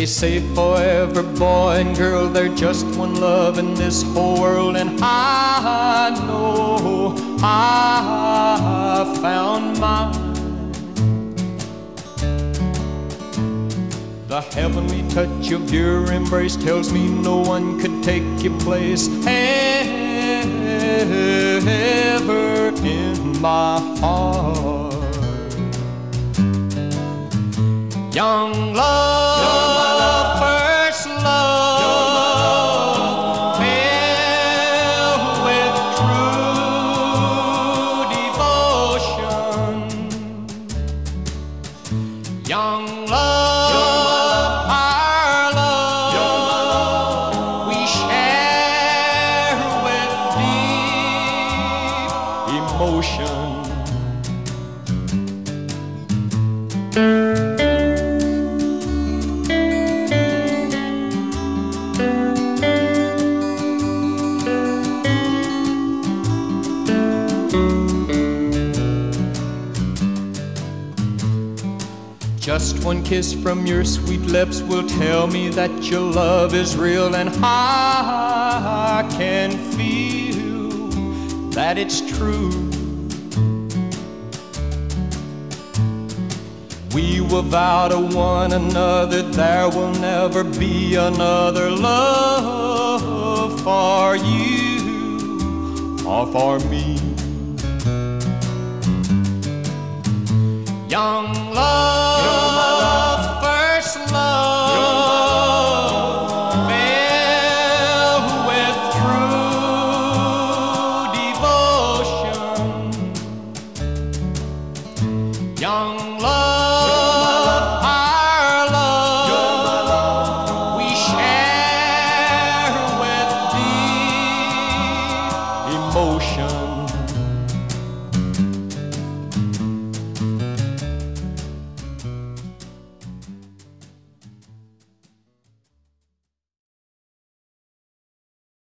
They say forever, boy and girl, they're just one love in this whole world. And I know I found mine. The heavenly touch of your embrace tells me no one could take your place ever in my heart. Young love, first love, filled with true devotion. Young love, our love, we share with deep emotion. Just one kiss from your sweet lips will tell me that your love is real, and I can feel that it's true. We will vow to one another there will never be another love for you or for me. Young love, first love, filled with true devotion. Young love.